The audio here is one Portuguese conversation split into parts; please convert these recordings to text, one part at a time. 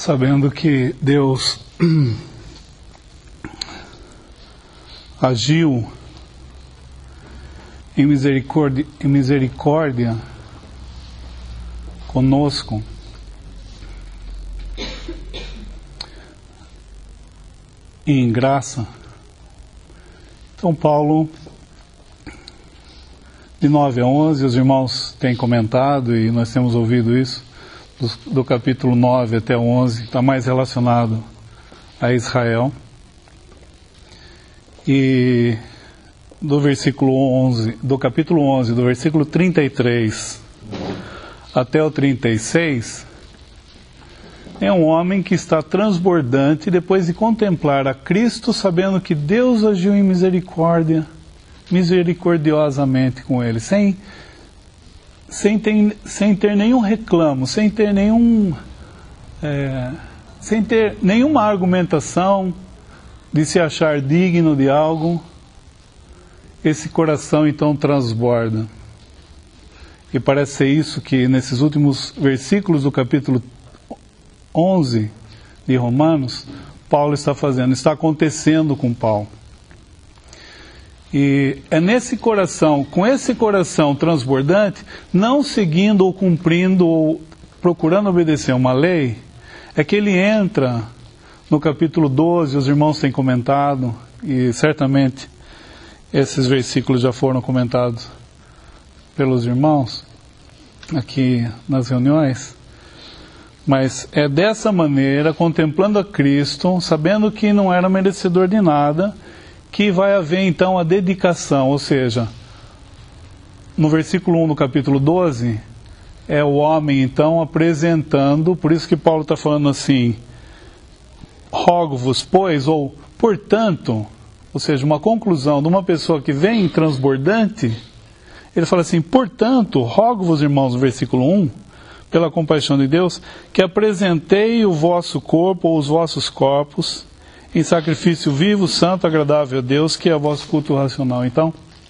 sabendo que Deus agiu em misericórdia conosco, e em graça. Então Paulo, de 9 a 11, os irmãos têm comentado e nós temos ouvido isso, do capítulo 9 até 11, está mais relacionado a Israel. E do versículo 11, do capítulo 11, do versículo 33 até o 36, é um homem que está transbordante depois de contemplar a Cristo, sabendo que Deus agiu em misericordiosamente com ele, sem ter nenhum reclamo, sem ter nenhuma argumentação de se achar digno de algo. Esse coração então transborda. E parece ser isso que nesses últimos versículos do capítulo 11 de Romanos, Paulo está fazendo, está acontecendo com Paulo. E é nesse coração, com esse coração transbordante, não seguindo ou cumprindo ou procurando obedecer uma lei, é que ele entra no capítulo 12, os irmãos têm comentado, e certamente esses versículos já foram comentados pelos irmãos aqui nas reuniões, mas é dessa maneira, contemplando a Cristo, sabendo que não era merecedor de nada, que vai haver então a dedicação, ou seja, no versículo 1 do capítulo 12, é o homem então apresentando, por isso que Paulo está falando assim, rogo-vos, pois, ou portanto, ou seja, uma conclusão de uma pessoa que vem transbordante, ele fala assim, portanto, rogo-vos, irmãos, no versículo 1, pela compaixão de Deus, que apresentei o vosso corpo ou os vossos corpos em sacrifício vivo, santo, agradável a Deus, que é o vosso culto racional. Então,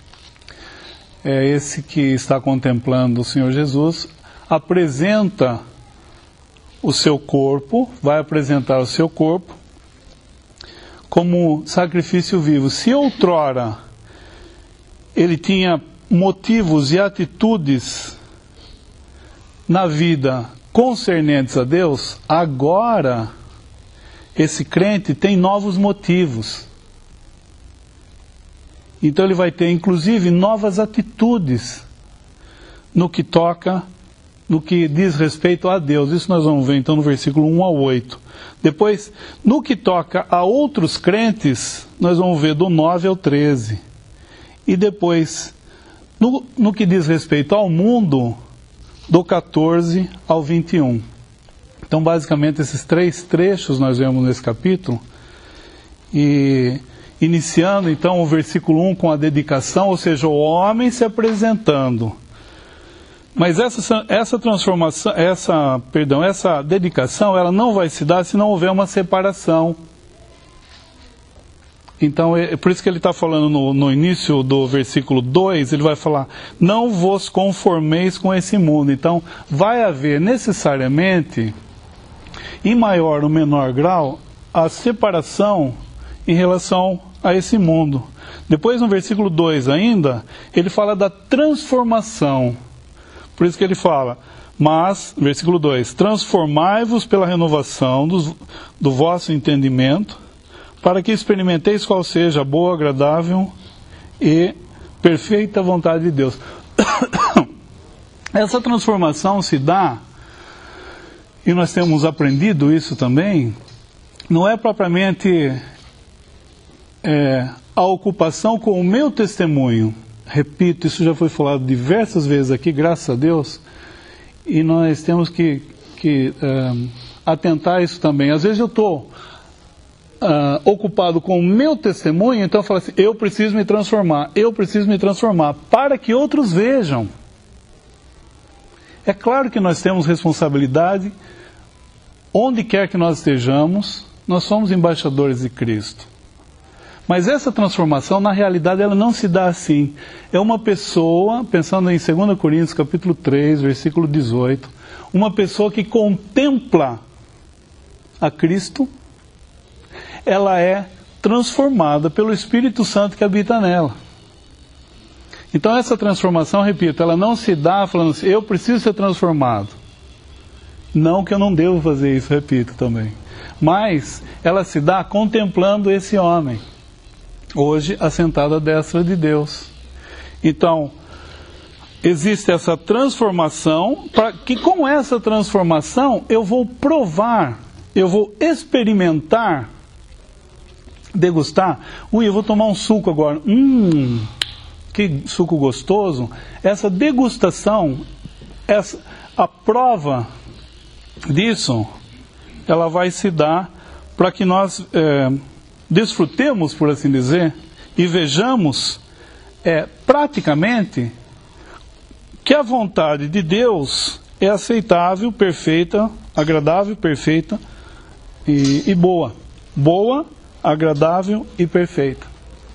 é esse que está contemplando o Senhor Jesus, apresenta o seu corpo, vai apresentar o seu corpo como sacrifício vivo. Se outrora ele tinha motivos e atitudes na vida concernentes a Deus, agora esse crente tem novos motivos. Então ele vai ter inclusive novas atitudes no que diz respeito a Deus. Isso nós vamos ver então no versículo 1 ao 8. Depois, no que toca a outros crentes, nós vamos ver do 9 ao 13. E depois, no que diz respeito ao mundo, do 14 ao 21. Então, basicamente, esses 3 trechos nós vemos nesse capítulo. E iniciando, então, o versículo 1 com a dedicação, ou seja, o homem se apresentando. Mas essa transformação, essa dedicação, ela não vai se dar se não houver uma separação. Então, é por isso que ele está falando no início do versículo 2, ele vai falar, não vos conformeis com esse mundo. Então, vai haver necessariamente, em maior ou menor grau, a separação em relação a esse mundo. Depois, no versículo 2 ainda, ele fala da transformação. Por isso que ele fala, mas, versículo 2, transformai-vos pela renovação do vosso entendimento, para que experimenteis qual seja a boa, agradável e perfeita vontade de Deus. Essa transformação se dá, e nós temos aprendido isso também, não é propriamente a ocupação com o meu testemunho. Repito, isso já foi falado diversas vezes aqui, graças a Deus, e nós temos que atentar a isso também. Às vezes eu estou ocupado com o meu testemunho, então eu falo assim, eu preciso me transformar, para que outros vejam. É claro que nós temos responsabilidade, onde quer que nós estejamos, nós somos embaixadores de Cristo. Mas essa transformação, na realidade, ela não se dá assim. É uma pessoa, pensando em 2 Coríntios, capítulo 3, versículo 18, uma pessoa que contempla a Cristo, ela é transformada pelo Espírito Santo que habita nela. Então essa transformação, repito, ela não se dá falando assim, eu preciso ser transformado. Não que eu não devo fazer isso, repito também. Mas ela se dá contemplando esse homem, hoje assentado à destra de Deus. Então, existe essa transformação, para que com essa transformação eu vou provar, eu vou experimentar, degustar. Eu vou tomar um suco agora. Que suco gostoso. Essa degustação, a prova disso, ela vai se dar para que nós desfrutemos, por assim dizer, e vejamos praticamente que a vontade de Deus é aceitável, perfeita, agradável, perfeita e boa. Boa, agradável e perfeita.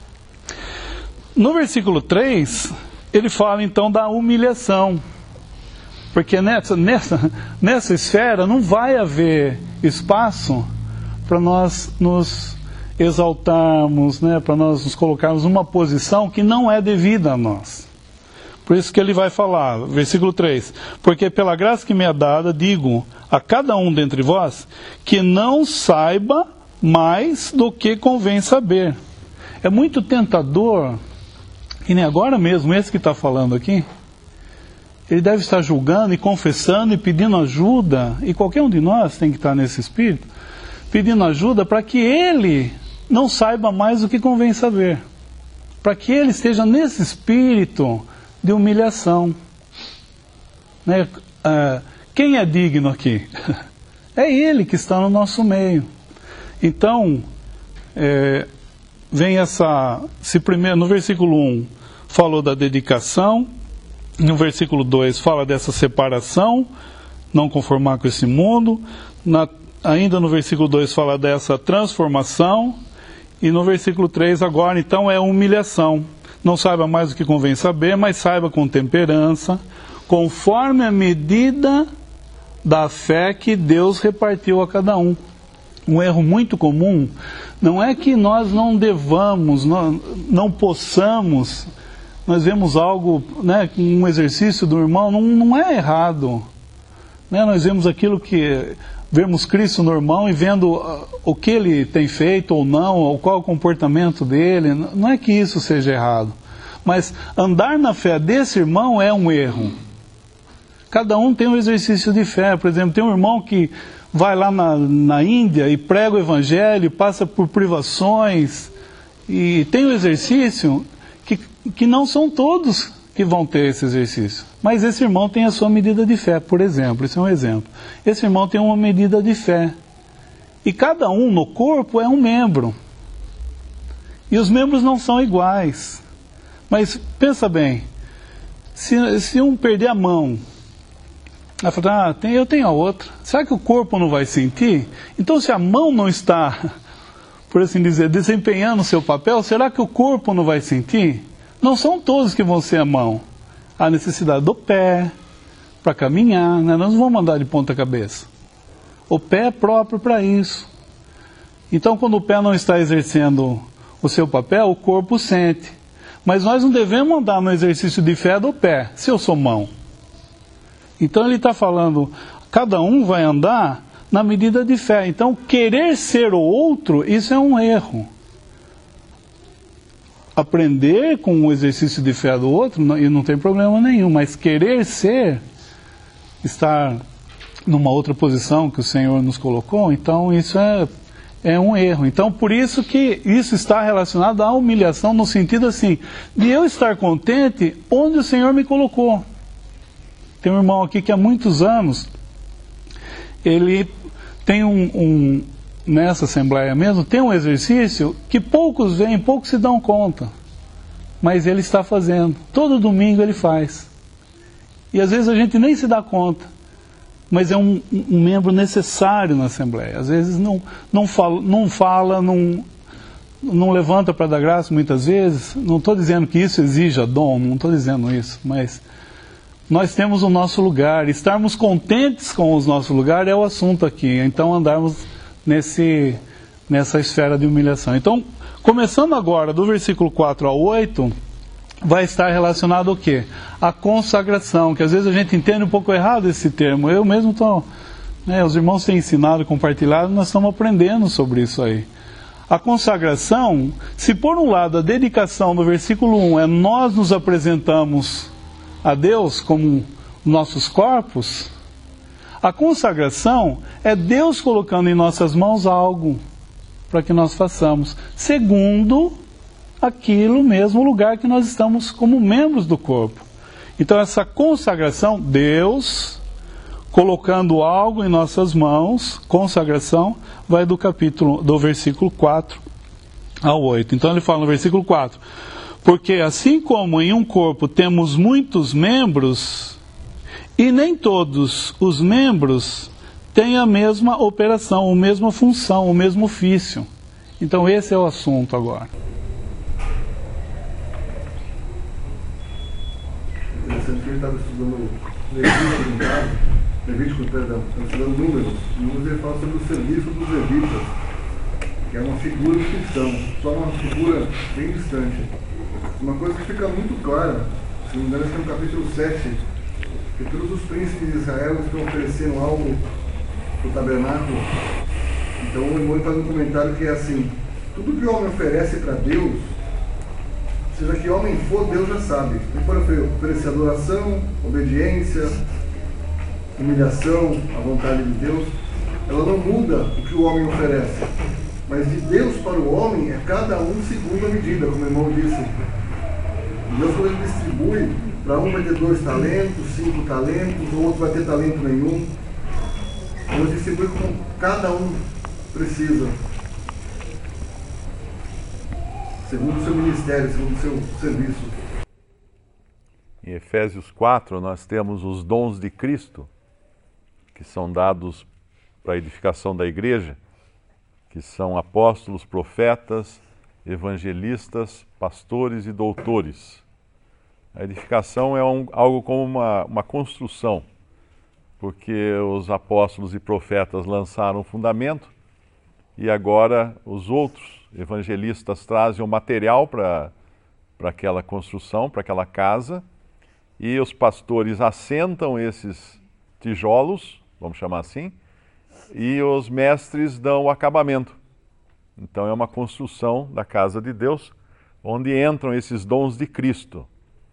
No versículo 3, ele fala então da humilhação. Porque nessa esfera não vai haver espaço para nós nos exaltarmos, né, para nós nos colocarmos numa posição que não é devida a nós. Por isso que ele vai falar, versículo 3, porque pela graça que me é dada, digo a cada um dentre vós, que não saiba mais do que convém saber. É muito tentador, e nem agora mesmo, esse que está falando aqui, ele deve estar julgando e confessando e pedindo ajuda, e qualquer um de nós tem que estar nesse espírito, pedindo ajuda para que ele não saiba mais do que convém saber, para que ele esteja nesse espírito de humilhação. Né? Quem é digno aqui? É ele que está no nosso meio. Então, vem se primeiro, no versículo 1 falou da dedicação, no versículo 2 fala dessa separação, não conformar com esse mundo, ainda no versículo 2 fala dessa transformação, e no versículo 3 agora então é humilhação. Não saiba mais o que convém saber, mas saiba com temperança, conforme a medida da fé que Deus repartiu a cada um. Um erro muito comum não é que nós não devamos, não possamos. Nós vemos algo, né, um exercício do irmão, não é errado. Né? Nós vemos aquilo que... Vemos Cristo no irmão e vendo o que ele tem feito ou não, ou qual é o comportamento dele. Não é que isso seja errado. Mas andar na fé desse irmão é um erro. Cada um tem um exercício de fé. Por exemplo, tem um irmão que vai lá na Índia e prega o evangelho, passa por privações, e tem um exercício que não são todos que vão ter esse exercício. Mas esse irmão tem a sua medida de fé, por exemplo. Esse é um exemplo. Esse irmão tem uma medida de fé. E cada um no corpo é um membro. E os membros não são iguais. Mas pensa bem, se um perder a mão, vai falar, eu tenho a outra. Será que o corpo não vai sentir? Então se a mão não está, por assim dizer, desempenhando o seu papel, será que o corpo não vai sentir? Não são todos que vão ser a mão. Há necessidade do pé para caminhar, né? Nós não vamos andar de ponta cabeça. O pé é próprio para isso. Então quando o pé não está exercendo o seu papel, o corpo sente. Mas nós não devemos andar no exercício de fé do pé, se eu sou mão. Então ele está falando, cada um vai andar na medida de fé. Então querer ser o outro, isso é um erro. Aprender com o exercício de fé do outro, e não tem problema nenhum, mas querer ser, estar numa outra posição que o Senhor nos colocou, então isso é um erro. Então por isso que isso está relacionado à humilhação, no sentido assim, de eu estar contente onde o Senhor me colocou. Tem um irmão aqui que há muitos anos, ele tem nessa assembleia mesmo, tem um exercício que poucos veem, poucos se dão conta. Mas ele está fazendo. Todo domingo ele faz. E às vezes a gente nem se dá conta. Mas é um membro necessário na assembleia. Às vezes não fala, não levanta para dar graça muitas vezes. Não estou dizendo que isso exija dom, não estou dizendo isso, mas nós temos o nosso lugar. Estarmos contentes com o nosso lugar é o assunto aqui. Então andarmos nessa esfera de humilhação. Então, começando agora do versículo 4 ao 8, vai estar relacionado ao quê? A consagração, que às vezes a gente entende um pouco errado esse termo. Eu mesmo estou, os irmãos têm ensinado, compartilhado, nós estamos aprendendo sobre isso aí. A consagração, se por um lado a dedicação no versículo 1 é nós nos apresentamos a Deus como nossos corpos, a consagração é Deus colocando em nossas mãos algo para que nós façamos, segundo aquilo mesmo lugar que nós estamos como membros do corpo. Então essa consagração, Deus colocando algo em nossas mãos, consagração, vai do versículo 4 ao 8. Então ele fala no versículo 4, porque assim como em um corpo temos muitos membros, e nem todos os membros têm a mesma operação, a mesma função, o mesmo ofício. Então esse é o assunto agora. Interessante que ele estava estudando Levítico, estava estudando Números. Números ele fala sobre o serviço dos levitas, que é uma figura de cristão, só uma figura bem distante. Uma coisa que fica muito clara, se não me engano, é no capítulo 7, que todos os príncipes de Israel estão oferecendo algo para o tabernáculo. Então o irmão faz um comentário que é assim: tudo que o homem oferece para Deus, seja que homem for, Deus já sabe. Ele pode oferecer adoração, obediência, humilhação à vontade de Deus. Ela não muda o que o homem oferece, mas de Deus para o homem é cada um segundo a medida, como o irmão disse. Deus, quando ele distribui, para um vai ter 2 talentos, 5 talentos, o outro vai ter talento nenhum. Deus distribui como cada um precisa, segundo o seu ministério, segundo o seu serviço. Em Efésios 4, nós temos os dons de Cristo, que são dados para a edificação da igreja, que são apóstolos, profetas, evangelistas, pastores e doutores. A edificação é algo como uma construção, porque os apóstolos e profetas lançaram o fundamento e agora os outros evangelistas trazem o material para aquela construção, para aquela casa, e os pastores assentam esses tijolos, vamos chamar assim, e os mestres dão o acabamento. Então é uma construção da casa de Deus, onde entram esses dons de Cristo.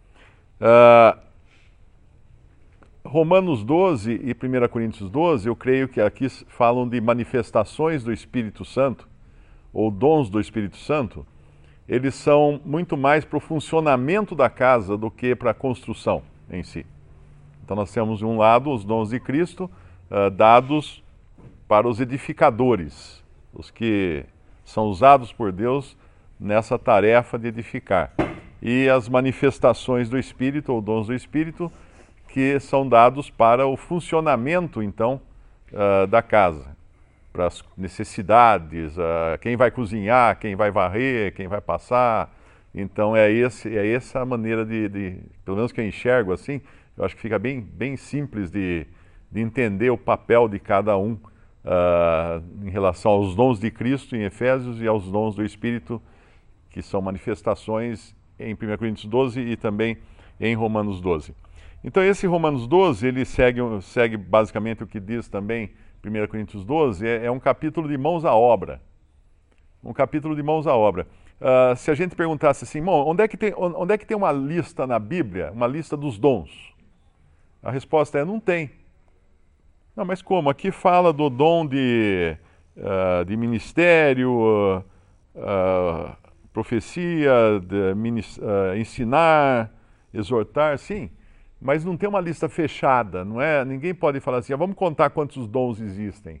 Romanos 12 e 1 Coríntios 12, eu creio que aqui falam de manifestações do Espírito Santo, ou dons do Espírito Santo. Eles são muito mais para o funcionamento da casa do que para a construção em si. Então nós temos de um lado os dons de Cristo dados para os edificadores, os que são usados por Deus nessa tarefa de edificar. E as manifestações do Espírito, ou dons do Espírito, que são dados para o funcionamento, então, da casa, para as necessidades, quem vai cozinhar, quem vai varrer, quem vai passar. Então é essa a maneira pelo menos que eu enxergo assim, eu acho que fica bem simples de entender o papel de cada um em relação aos dons de Cristo em Efésios e aos dons do Espírito, que são manifestações em 1 Coríntios 12 e também em Romanos 12. Então esse Romanos 12, ele segue basicamente o que diz também 1 Coríntios 12, é um capítulo de mãos à obra. Um capítulo de mãos à obra. Se a gente perguntasse assim, onde é que tem uma lista na Bíblia, uma lista dos dons? A resposta é, não tem. Não, mas como? Aqui fala do dom de ministério, profecia, ensinar, exortar, sim. Mas não tem uma lista fechada, não é? Ninguém pode falar assim, vamos contar quantos dons existem.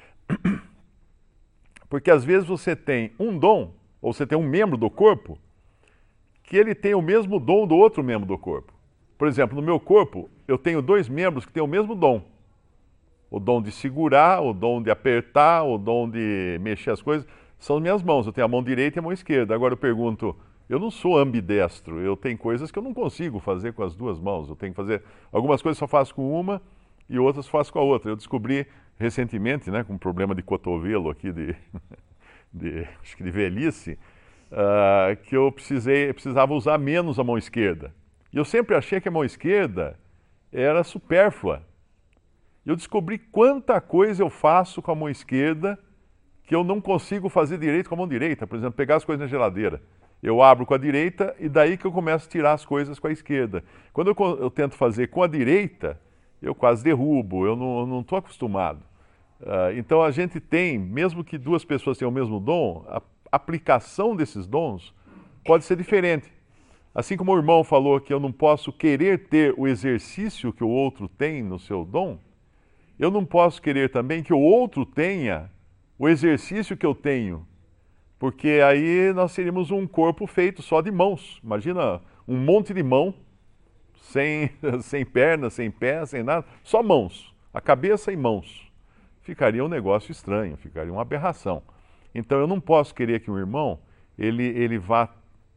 Porque às vezes você tem um dom, ou você tem um membro do corpo, que ele tem o mesmo dom do outro membro do corpo. Por exemplo, no meu corpo, eu tenho 2 membros que têm o mesmo dom. O dom de segurar, o dom de apertar, o dom de mexer as coisas, são as minhas mãos. Eu tenho a mão direita e a mão esquerda. Agora eu pergunto, eu não sou ambidestro, eu tenho coisas que eu não consigo fazer com as 2 mãos. Eu tenho que fazer, algumas coisas só faço com uma e outras faço com a outra. Eu descobri recentemente, né, com um problema de cotovelo aqui, acho que de velhice, que eu precisava usar menos a mão esquerda. E eu sempre achei que a mão esquerda era supérflua. E eu descobri quanta coisa eu faço com a mão esquerda que eu não consigo fazer direito com a mão direita. Por exemplo, pegar as coisas na geladeira. Eu abro com a direita e daí que eu começo a tirar as coisas com a esquerda. Quando eu tento fazer com a direita, eu quase derrubo, eu não estou acostumado. Então a gente tem, mesmo que duas pessoas tenham o mesmo dom, a aplicação desses dons pode ser diferente. Assim como o irmão falou que eu não posso querer ter o exercício que o outro tem no seu dom, eu não posso querer também que o outro tenha o exercício que eu tenho, porque aí nós seríamos um corpo feito só de mãos. Imagina um monte de mão, sem pernas, sem pés, sem nada, só mãos, a cabeça e mãos. Ficaria um negócio estranho, ficaria uma aberração. Então eu não posso querer que um irmão ele vá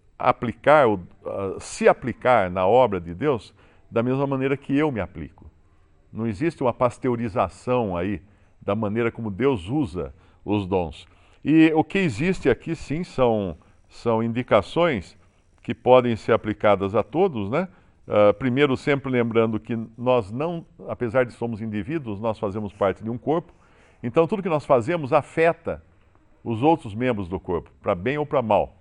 se aplicar na obra de Deus da mesma maneira que eu me aplico. Não existe uma pasteurização aí da maneira como Deus usa os dons. E o que existe aqui, sim, são indicações que podem ser aplicadas a todos, né? Primeiro, sempre lembrando que nós não, apesar de somos indivíduos, nós fazemos parte de um corpo. Então, tudo que nós fazemos afeta os outros membros do corpo, para bem ou para mal.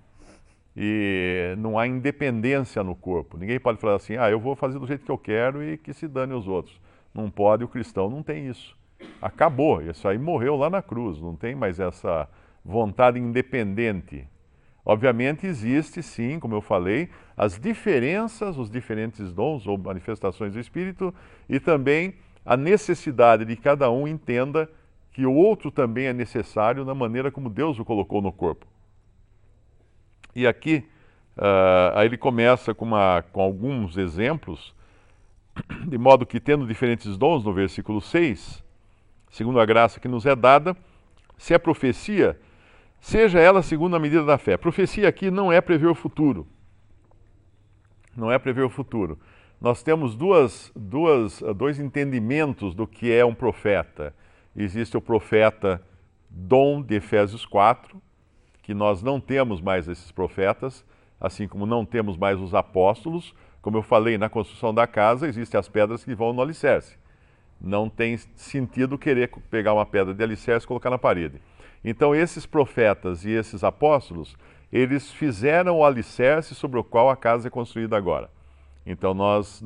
E não há independência no corpo. Ninguém pode falar assim, eu vou fazer do jeito que eu quero e que se dane os outros. Não pode, o cristão não tem isso. Acabou, isso aí morreu lá na cruz, não tem mais essa vontade independente. Obviamente existe, sim, como eu falei, as diferenças, os diferentes dons ou manifestações do Espírito e também a necessidade de cada um entenda que o outro também é necessário na maneira como Deus o colocou no corpo. E aqui, aí ele começa com alguns exemplos, de modo que, tendo diferentes dons, no versículo 6, segundo a graça que nos é dada, se é profecia, seja ela segundo a medida da fé. Profecia aqui não é prever o futuro. Não é prever o futuro. Nós temos dois entendimentos do que é um profeta. Existe o profeta dom de Efésios 4, que nós não temos mais esses profetas, assim como não temos mais os apóstolos. Como eu falei, na construção da casa existem as pedras que vão no alicerce. Não tem sentido querer pegar uma pedra de alicerce e colocar na parede. Então esses profetas e esses apóstolos, eles fizeram o alicerce sobre o qual a casa é construída agora. Então nós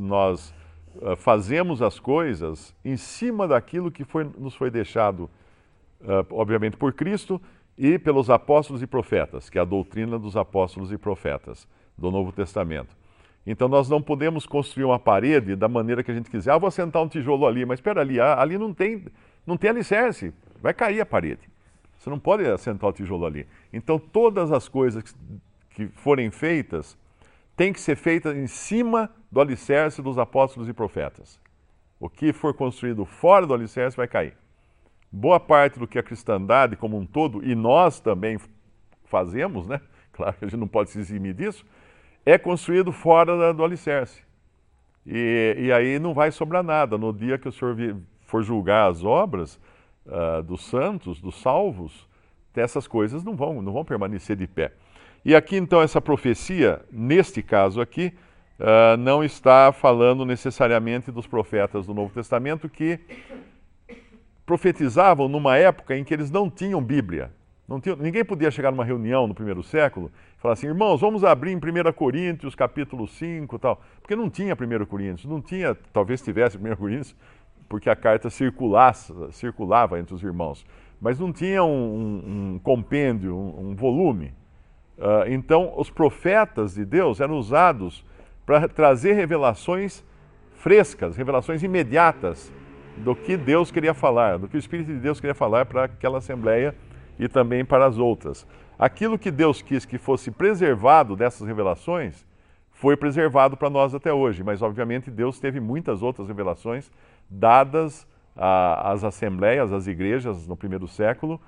fazemos as coisas em cima daquilo que nos foi deixado, obviamente, por Cristo e pelos apóstolos e profetas, que é a doutrina dos apóstolos e profetas do Novo Testamento. Então nós não podemos construir uma parede da maneira que a gente quiser. Vou assentar um tijolo ali, mas espera ali não tem alicerce, vai cair a parede. Você não pode assentar o tijolo ali. Então todas as coisas que forem feitas têm que ser feitas em cima do alicerce dos apóstolos e profetas. O que for construído fora do alicerce vai cair. Boa parte do que a cristandade como um todo, e nós também fazemos, né? Claro que a gente não pode se eximir disso, é construído fora do alicerce. E aí não vai sobrar nada. No dia que o Senhor for julgar as obras dos santos, dos salvos, essas coisas não vão permanecer de pé. E aqui então essa profecia, neste caso aqui, não está falando necessariamente dos profetas do Novo Testamento que profetizavam numa época em que eles não tinham Bíblia. Ninguém podia chegar numa reunião no primeiro século e falar assim, irmãos, vamos abrir em 1 Coríntios, capítulo 5 e tal. Porque não tinha 1 Coríntios, não tinha, talvez tivesse 1 Coríntios, porque a carta circulava entre os irmãos. Mas não tinha um compêndio, um volume. Então, os profetas de Deus eram usados para trazer revelações frescas, revelações imediatas do que Deus queria falar, do que o Espírito de Deus queria falar para aquela assembleia e também para as outras. Aquilo que Deus quis que fosse preservado dessas revelações, foi preservado para nós até hoje, mas obviamente Deus teve muitas outras revelações dadas às assembleias, às igrejas no primeiro século,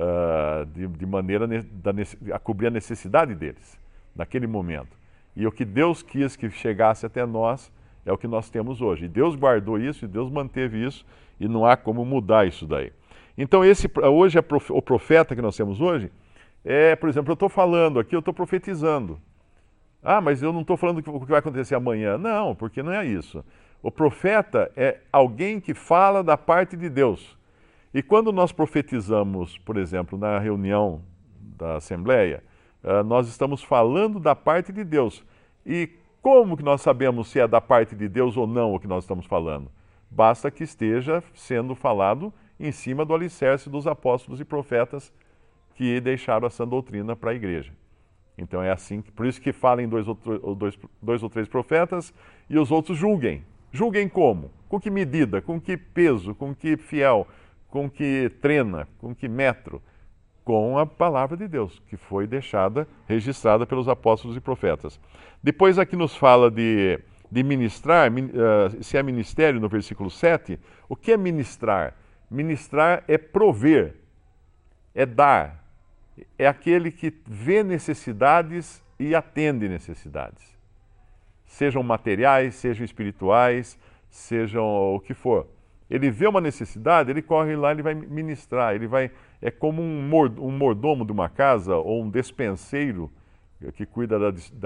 de maneira a cobrir a necessidade deles, naquele momento. E o que Deus quis que chegasse até nós, É o que nós temos hoje. E Deus guardou isso, e Deus manteve isso, e não há como mudar isso daí. Então, hoje, o profeta que nós temos hoje, por exemplo, eu estou falando aqui, eu estou profetizando. Ah, mas eu não estou falando o que vai acontecer amanhã. Não, porque não é isso. O profeta é alguém que fala da parte de Deus. E quando nós profetizamos, por exemplo, na reunião da Assembleia, nós estamos falando da parte de Deus. E como que nós sabemos se é da parte de Deus ou não o que nós estamos falando? Basta que esteja sendo falado em cima do alicerce dos apóstolos e profetas que deixaram essa doutrina para a igreja. Então é assim, por isso que falem dois ou três profetas e os outros julguem. Julguem como? Com que medida? Com que peso? Com que fiel? Com que trena? Com que metro? Com a palavra de Deus, que foi deixada, registrada pelos apóstolos e profetas. Depois aqui nos fala de ministrar, se é ministério no versículo 7. O que é ministrar? Ministrar é prover, é dar, é aquele que vê necessidades e atende necessidades. Sejam materiais, sejam espirituais, sejam o que for. Ele vê uma necessidade, ele corre lá, ele vai ministrar, é como um mordomo de uma casa ou um despenseiro que cuida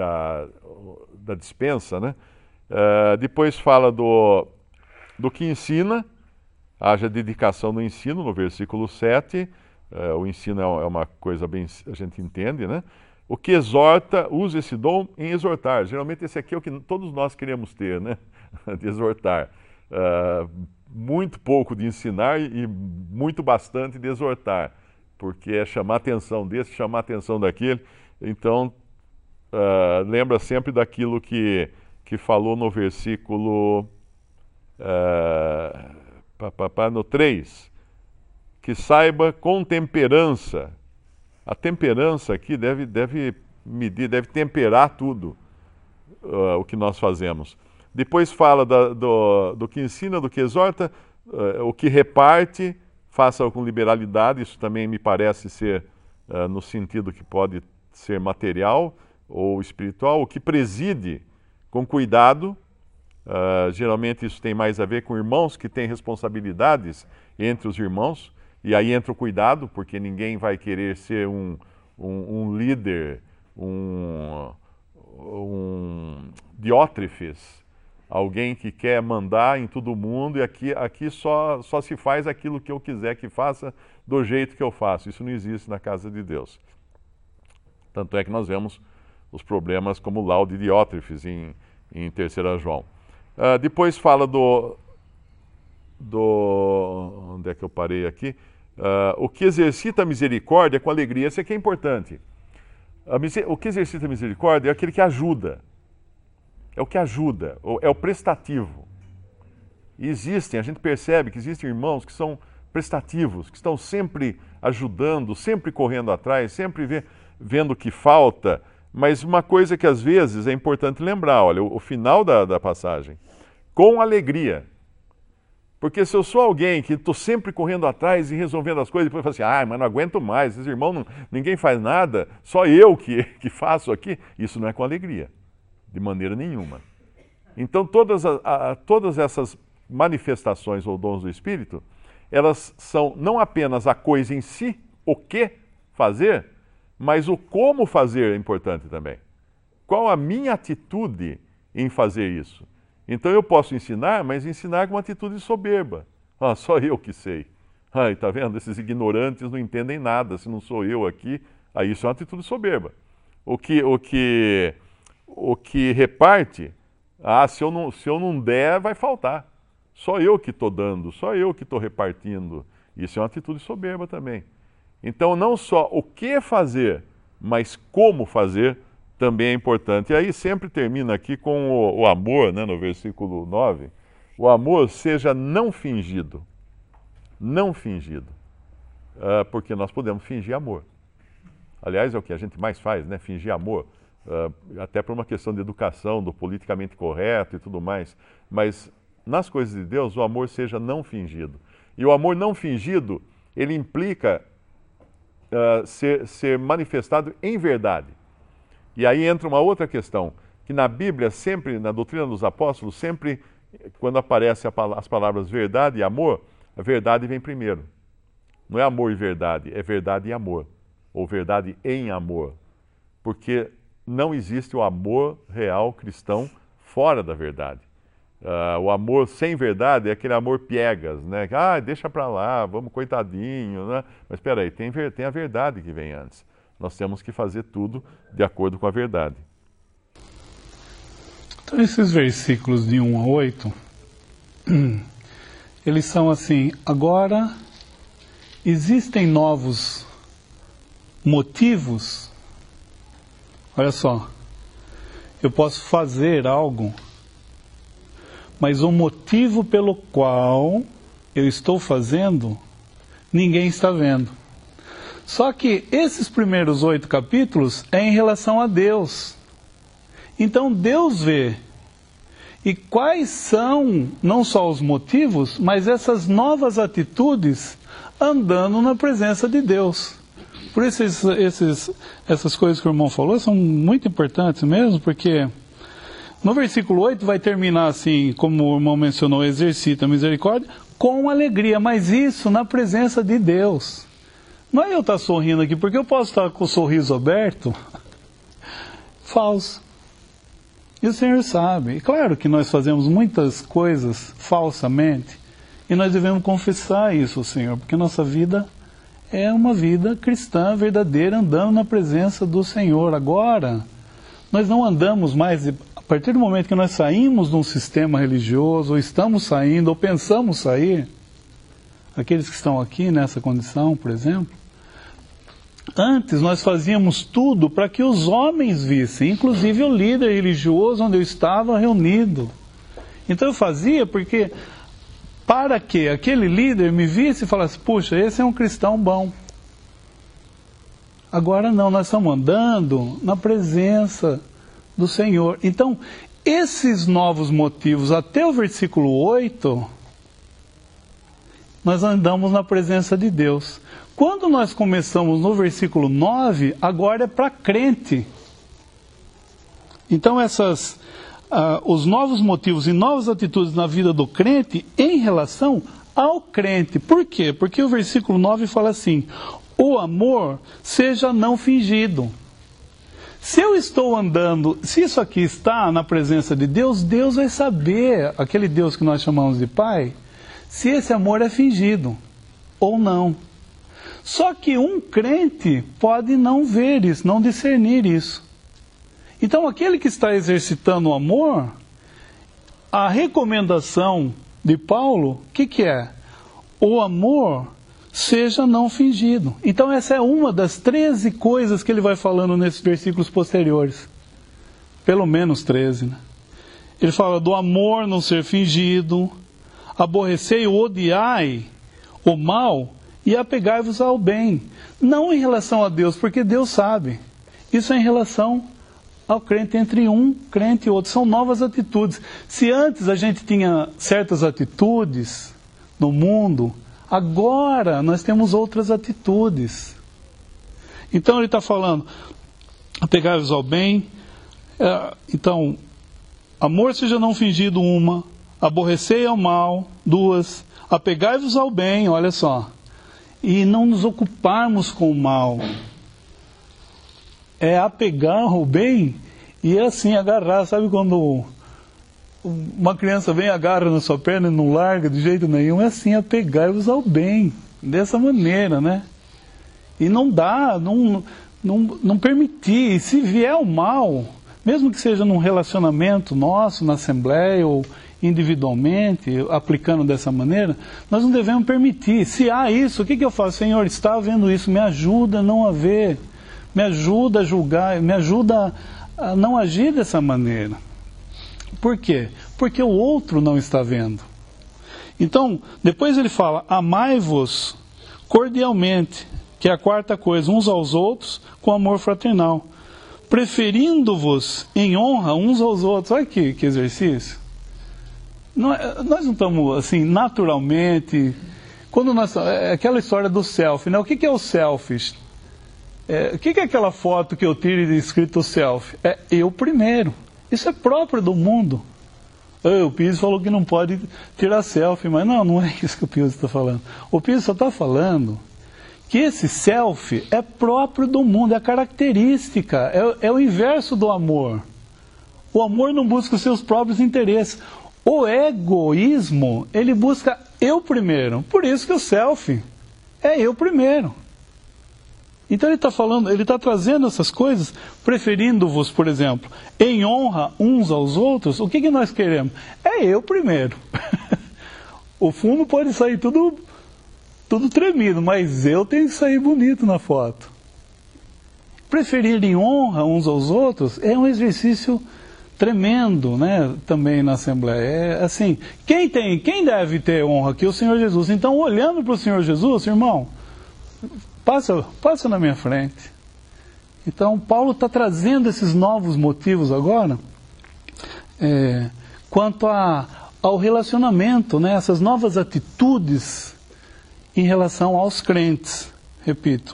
da despensa, né? Depois fala do que ensina, haja dedicação no ensino, no versículo 7. O ensino é uma coisa bem, a gente entende, né? O que exorta, usa esse dom em exortar. Geralmente esse aqui é o que todos nós queremos ter, né? De exortar. Muito pouco de ensinar e muito bastante de exortar, porque é chamar a atenção desse, chamar a atenção daquele. Então, lembra sempre daquilo que falou no versículo no 3, que saiba com temperança. A temperança aqui deve medir, deve temperar tudo o que nós fazemos. Depois fala do que ensina, do que exorta, o que reparte, faça com liberalidade. Isso também me parece ser no sentido que pode ser material ou espiritual. O que preside, com cuidado. Geralmente isso tem mais a ver com irmãos que têm responsabilidades entre os irmãos. E aí entra o cuidado, porque ninguém vai querer ser um líder, um diótrefes, alguém que quer mandar em todo mundo, e aqui só se faz aquilo que eu quiser que faça, do jeito que eu faço. Isso não existe na casa de Deus. Tanto é que nós vemos os problemas como lá o de Diótrefes em 3 João. Depois fala onde é que eu parei aqui? O que exercita a misericórdia com alegria. Esse aqui é importante. O que exercita a misericórdia é aquele que ajuda. É o que ajuda, é o prestativo. E a gente percebe que existem irmãos que são prestativos, que estão sempre ajudando, sempre correndo atrás, sempre vendo o que falta. Mas uma coisa que às vezes é importante lembrar, olha, o final da passagem, com alegria. Porque se eu sou alguém que estou sempre correndo atrás e resolvendo as coisas, depois eu falo assim, mas não aguento mais, esses irmãos, ninguém faz nada, só eu que faço aqui, isso não é com alegria, de maneira nenhuma. Então todas essas manifestações ou dons do Espírito, elas são não apenas a coisa em si, o que fazer, mas o como fazer é importante também. Qual a minha atitude em fazer isso? Então eu posso ensinar, mas ensinar com uma atitude soberba. Só eu que sei. Tá vendo? Esses ignorantes não entendem nada. Se não sou eu aqui, aí isso é uma atitude soberba. O que reparte, se eu não der, vai faltar. Só eu que estou dando, só eu que estou repartindo. Isso é uma atitude soberba também. Então não só o que fazer, mas como fazer também é importante. E aí sempre termina aqui com o amor, né, no versículo 9. O amor seja não fingido. Não fingido. Porque nós podemos fingir amor. Aliás, é o que a gente mais faz, né? Fingir amor. Até por uma questão de educação, do politicamente correto e tudo mais. Mas nas coisas de Deus, o amor seja não fingido. E o amor não fingido, ele implica ser manifestado em verdade. E aí entra uma outra questão, que na Bíblia, sempre, na doutrina dos apóstolos, sempre, quando aparecem as palavras verdade e amor, a verdade vem primeiro. Não é amor e verdade, é verdade e amor. Ou verdade em amor. Porque não existe o amor real cristão fora da verdade. O amor sem verdade é aquele amor piegas, né? Deixa pra lá, vamos coitadinho, né? Mas espera aí, tem a verdade que vem antes. Nós temos que fazer tudo de acordo com a verdade. Então, esses versículos de 1 a 8, eles são assim: agora existem novos motivos. Olha só, eu posso fazer algo, mas o motivo pelo qual eu estou fazendo, ninguém está vendo. Só que esses primeiros 8 capítulos é em relação a Deus. Então Deus vê. E quais são, não só os motivos, mas essas novas atitudes andando na presença de Deus. Por isso essas coisas que o irmão falou são muito importantes mesmo, porque no versículo 8 vai terminar assim, como o irmão mencionou, exercita a misericórdia com alegria, mas isso na presença de Deus. Não é eu estar sorrindo aqui, porque eu posso estar com o sorriso aberto, falso. E o Senhor sabe. E claro que nós fazemos muitas coisas falsamente, e nós devemos confessar isso ao Senhor, porque nossa vida é uma vida cristã verdadeira, andando na presença do Senhor. Agora, nós não andamos mais, a partir do momento que nós saímos de um sistema religioso, ou estamos saindo, ou pensamos sair, aqueles que estão aqui nessa condição, por exemplo, antes nós fazíamos tudo para que os homens vissem, inclusive o líder religioso onde eu estava reunido. Então eu fazia para que aquele líder me visse e falasse: puxa, esse é um cristão bom. Agora não, nós estamos andando na presença do Senhor. Então, esses novos motivos, até o versículo 8, nós andamos na presença de Deus. Quando nós começamos no versículo 9, agora é para crente. Então os novos motivos e novas atitudes na vida do crente em relação ao crente. Por quê? Porque o versículo 9 fala assim: o amor seja não fingido. Se eu estou andando, se isso aqui está na presença de Deus, Deus vai saber, aquele Deus que nós chamamos de Pai, se esse amor é fingido ou não. Só que um crente pode não ver isso, não discernir isso. Então aquele que está exercitando o amor, a recomendação de Paulo, o que é? O amor seja não fingido. Então essa é uma das 13 coisas que ele vai falando nesses versículos posteriores. Pelo menos 13, né? Ele fala do amor não ser fingido, aborrecei ou odiai o mal e apegai-vos ao bem. Não em relação a Deus, porque Deus sabe. Isso é em relação ao crente, entre um crente e outro. São novas atitudes. Se antes a gente tinha certas atitudes no mundo, agora nós temos outras atitudes. Então ele está falando, apegai-vos ao bem. Então, amor seja não fingido, 1, aborrecei ao mal, 2, apegai-vos ao bem, olha só, e não nos ocuparmos com o mal. É apegar ao bem e assim agarrar. Sabe quando uma criança vem, agarra na sua perna e não larga de jeito nenhum? É assim, apegai-vos ao bem, dessa maneira, né? E não dá, não permitir. E se vier o mal, mesmo que seja num relacionamento nosso, na assembleia ou individualmente, aplicando dessa maneira, nós não devemos permitir. Se há isso, o que eu faço? Senhor, está havendo isso, me ajuda a não haver, me ajuda a julgar, me ajuda a não agir dessa maneira. Por quê? Porque o outro não está vendo. Então, depois ele fala, amai-vos cordialmente, que é a 4ª coisa, uns aos outros, com amor fraternal, preferindo-vos em honra uns aos outros. Olha que exercício. Nós não estamos assim, naturalmente, quando aquela história do selfie, né? O que é o selfie? O que é aquela foto que eu tiro e escrito selfie? É eu primeiro. Isso é próprio do mundo. O Pires falou que não pode tirar selfie, mas não é isso que o Pires está falando. O Pires só está falando que esse selfie é próprio do mundo, é característica, é o inverso do amor. O amor não busca os seus próprios interesses. O egoísmo, ele busca eu primeiro. Por isso que o selfie é eu primeiro. Então ele está falando, ele está trazendo essas coisas, preferindo-vos, por exemplo, em honra uns aos outros. O que nós queremos? É eu primeiro. O fundo pode sair tudo tremido, mas eu tenho que sair bonito na foto. Preferir em honra uns aos outros é um exercício tremendo, né, também na Assembleia. É assim, quem deve ter honra aqui? O Senhor Jesus. Então, olhando para o Senhor Jesus, irmão, passa na minha frente. Então, Paulo está trazendo esses novos motivos agora, quanto ao relacionamento, né, essas novas atitudes em relação aos crentes. Repito.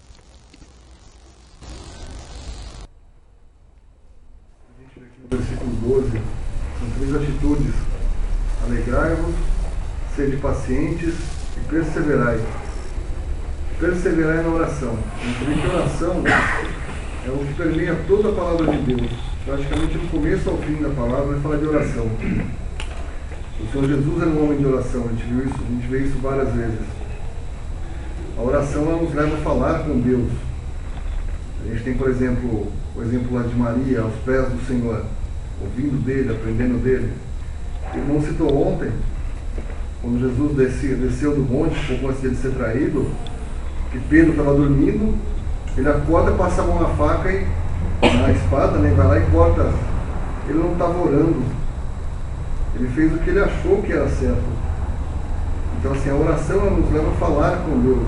No versículo 12, são 3 atitudes: alegrai-vos, sede pacientes e perseverai. Perseverai na oração. Porque a oração é o que permeia toda a palavra de Deus. Praticamente do começo ao fim da palavra vai falar de oração. O Senhor Jesus era um homem de oração, a gente vê isso várias vezes. A oração ela nos leva a falar com Deus. A gente tem, por exemplo, o exemplo lá de Maria, aos pés do Senhor, ouvindo dele, aprendendo dele. O irmão citou ontem, quando Jesus desceu do monte, pouco antes de ser traído, que Pedro estava dormindo, ele acorda, passa a mão na faca e na espada, né, vai lá e corta. Ele não estava orando, ele fez o que ele achou que era certo. Então assim, a oração ela nos leva a falar com Deus.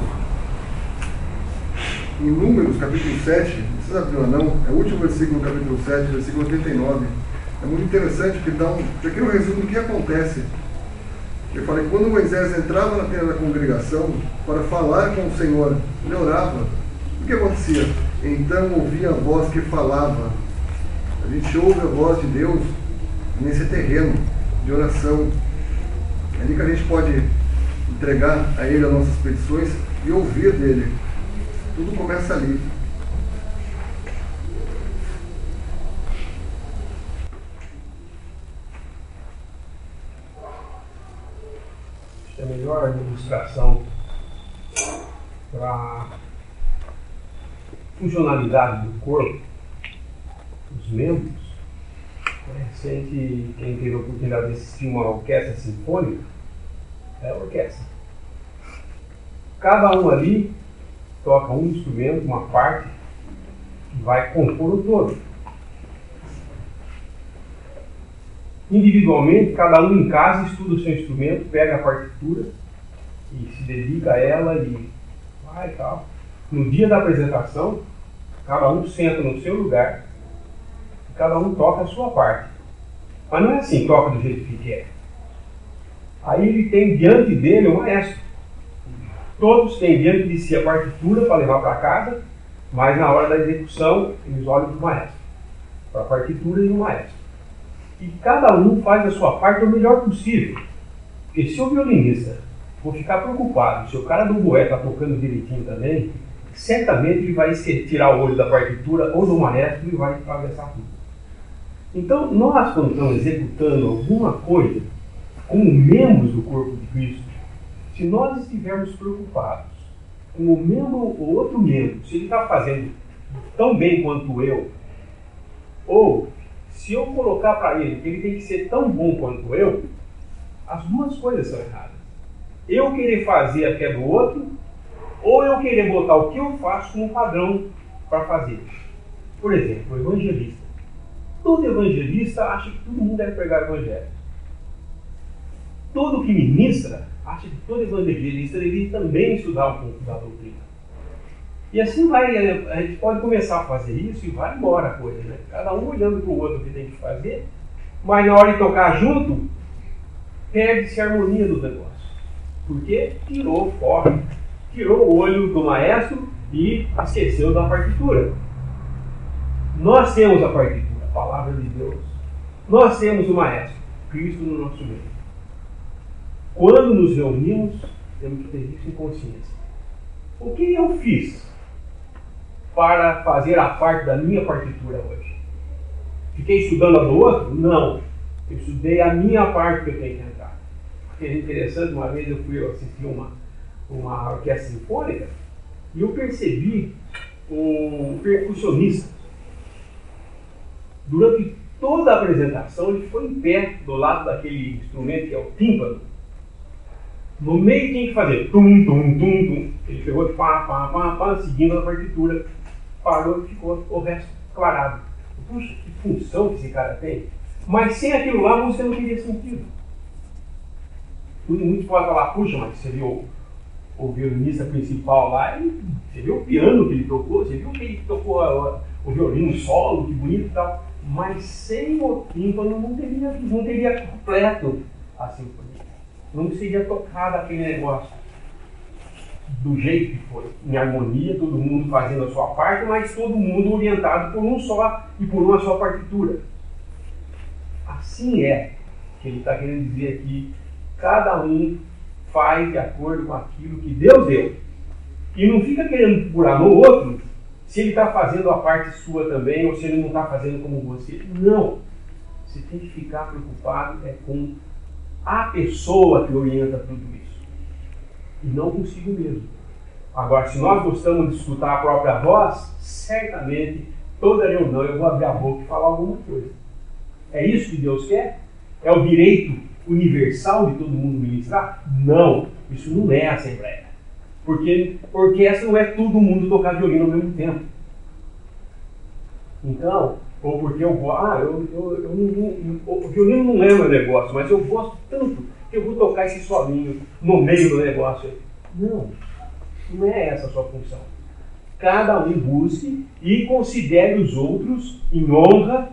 Em Números, capítulo 7, não precisa abrir lá não, é o último versículo do capítulo 7, versículo 89. É muito interessante porque dá aqui um resumo do que acontece. Ele fala que quando Moisés entrava na tenda da congregação para falar com o Senhor, ele orava. O que acontecia? Então ouvia a voz que falava. A gente ouve a voz de Deus nesse terreno de oração. É ali que a gente pode entregar a Ele as nossas petições e ouvir dele. Tudo começa ali. A melhor ilustração para a funcionalidade do corpo, dos membros, recente, quem teve a oportunidade de assistir uma orquestra sinfônica, é a orquestra. Cada um ali toca um instrumento, uma parte, que vai compor o todo. Individualmente, cada um em casa estuda o seu instrumento, pega a partitura e se dedica a ela e vai e tal. No dia da apresentação, cada um senta no seu lugar e cada um toca a sua parte. Mas não é assim, toca do jeito que quer. Aí ele tem diante dele o maestro. Todos têm diante de si a partitura para levar para casa, mas na hora da execução eles olham para o maestro, para a partitura e o maestro. E cada um faz a sua parte o melhor possível. Porque se o violinista for ficar preocupado, se o cara do boé está tocando direitinho também, certamente ele vai tirar o olho da partitura ou do maestro e vai atravessar tudo. Então, nós, quando estamos executando alguma coisa, como membros do corpo de Cristo, se nós estivermos preocupados com o membro ou outro membro, se ele está fazendo tão bem quanto eu, ou se eu colocar para ele que ele tem que ser tão bom quanto eu, as duas coisas são erradas. Eu querer fazer a que é do outro, ou eu querer botar o que eu faço como padrão para fazer. Por exemplo, o evangelista. Todo evangelista acha que todo mundo deve pregar o evangelho. Todo que ministra acha que todo evangelista deveria também estudar um pouco da doutrina. E assim vai, a gente pode começar a fazer isso e vai embora a coisa, né? Cada um olhando para o outro o que tem que fazer, mas na hora de tocar junto, perde-se a harmonia do negócio. Porque tirou o foco, tirou o olho do maestro e esqueceu da partitura. Nós temos a partitura, a palavra de Deus, Nós temos o Maestro, Cristo no nosso meio. Quando nos reunimos, temos que ter isso em consciência. O que eu fiz para fazer a parte da minha partitura hoje? Fiquei estudando a do outro? Não. Eu estudei a minha parte que eu tenho que entrar. Porque é interessante, uma vez eu fui assistir uma orquestra sinfônica e eu percebi o percussionista. Durante toda a apresentação, ele ficou em pé do lado daquele instrumento que é o tímpano. No meio tinha que fazer tum, tum, tum, tum. Ele pegou de pá, pá, pá, pá, seguindo a partitura. Parou e ficou o resto clarado. Puxa, que função que esse cara tem. Mas sem aquilo lá, a música não teria sentido. Muitos podem falar, puxa, mas você viu o violinista principal lá, você viu o piano que ele tocou, você viu que ele tocou o violino solo, que bonito e tal. Mas sem o tímpano não teria completo a sinfonia. Não seria tocado aquele negócio do jeito que foi, em harmonia, todo mundo fazendo a sua parte, mas todo mundo orientado por um só e por uma só partitura. Assim é que ele está querendo dizer aqui, cada um faz de acordo com aquilo que Deus deu. E não fica querendo curar no outro se ele está fazendo a parte sua também ou se ele não está fazendo como você. Não. Você tem que ficar preocupado com a pessoa que orienta tudo isso. E não consigo mesmo. Agora, se nós gostamos de escutar a própria voz, certamente, toda reunião eu vou abrir a boca e falar alguma coisa. É isso que Deus quer? É o direito universal de todo mundo ministrar? Não, isso não é a Assembleia. Porque essa não é todo mundo tocar violino ao mesmo tempo. Então, ou porque o violino não é meu negócio, mas eu gosto tanto que eu vou tocar esse solinho no meio do negócio. Não, não é essa a sua função. Cada um busque e considere os outros em honra.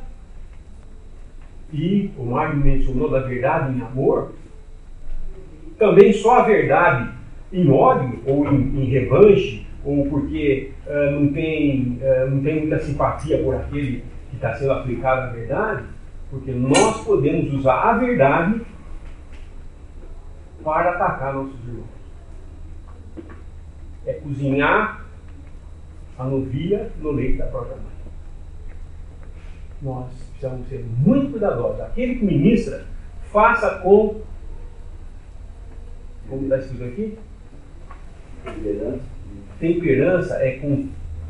E o Mário mencionou da verdade em amor. Também só a verdade em ódio ou em revanche, ou porque não tem muita simpatia por aquele que está sendo aplicado a verdade, porque nós podemos usar a verdade para atacar nossos irmãos. É cozinhar a novilha no leite da própria mãe. Nós precisamos ser muito cuidadosos. Aquele que ministra, faça com... Como está escrito aqui? Temperança é com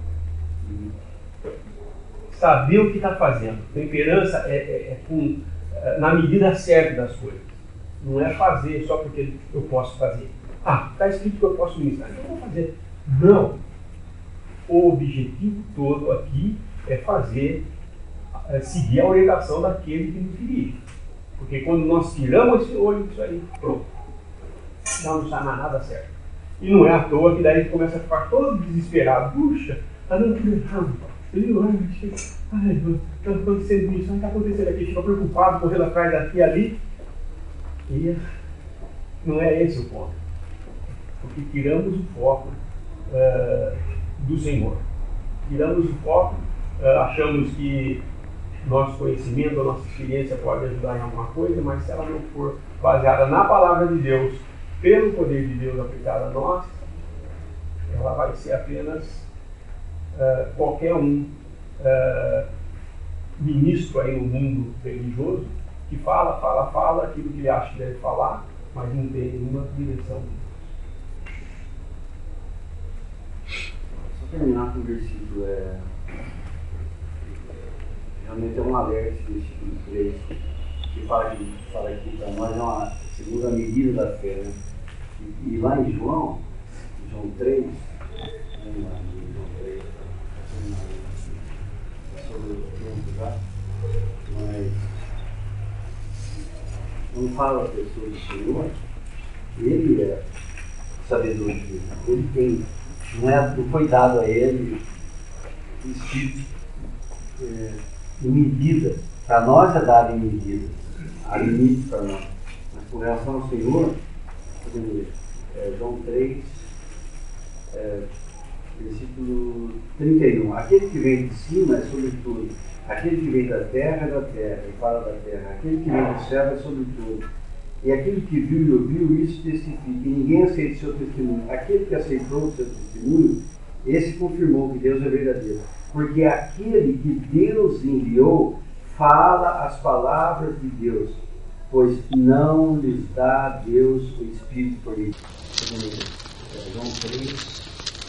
saber o que está fazendo. Temperança é com na medida certa das coisas. Não é fazer só porque eu posso fazer. Ah, está escrito que eu posso ministrar, então eu vou fazer. Não. O objetivo todo aqui é seguir a orientação daquele que nos dirige. Porque quando nós tiramos esse olho disso aí, pronto. Não sai mais nada certo. E não é à toa que daí a gente começa a ficar todo desesperado. Puxa, está dando tudo errado. Está acontecendo isso, está acontecendo aqui. Fica preocupado, correndo atrás daqui e ali. E não é esse o ponto. Porque tiramos o foco do Senhor. Tiramos o foco, achamos que nosso conhecimento, a nossa experiência pode ajudar em alguma coisa, mas se ela não for baseada na palavra de Deus, pelo poder de Deus aplicado a nós, ela vai ser apenas qualquer ministro aí no mundo religioso que fala aquilo que ele acha que deve falar, mas não tem nenhuma direção. Só terminar com o versículo, realmente é um alerta esse versículo 3, que fala aqui para nós, é uma segunda medida da fé, né? E lá em João 3, vamos lá, João 3, sobre o tempo, tá? Mas quando fala a pessoa do Senhor, ele é sabedoria, ele tem, não foi dado a ele o Espírito em medida, para nós é dado em medida, há limite para nós, mas com relação ao Senhor, podemos ver, João 3, versículo 31, aquele que vem de cima é sobre tudo, Aquele que vem da terra é da terra, e fala da terra. Aquele que vem do céu é sobre tudo. E aquele que viu e ouviu, isso testifica. E ninguém aceita o seu testemunho. Aquele que aceitou o seu testemunho, esse confirmou que Deus é verdadeiro. Porque aquele que Deus enviou fala as palavras de Deus, pois não lhes dá Deus o Espírito por ele. João 3,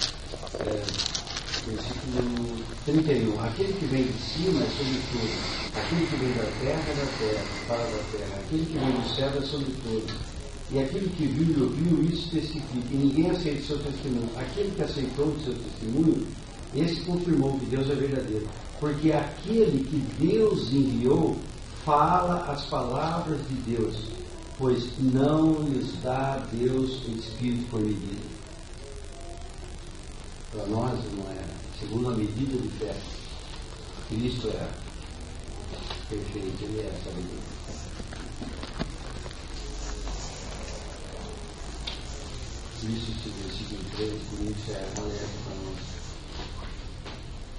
versículo 31. Aquele que vem de cima é sobre tudo. Aquele que vem da terra é da terra, fala da terra. Aquele que vem do céu é sobre tudo. E aquele que viu e ouviu, isso testifica. E ninguém aceita o seu testemunho. Aquele que aceitou o seu testemunho, esse confirmou que Deus é verdadeiro. Porque aquele que Deus enviou fala as palavras de Deus, pois não lhes dá Deus o Espírito por medida. Para nós, não é? Segundo a medida de fé, Cristo é perfeito, Ele é a sabedoria. Isso, versículo 3, Coríntios é uma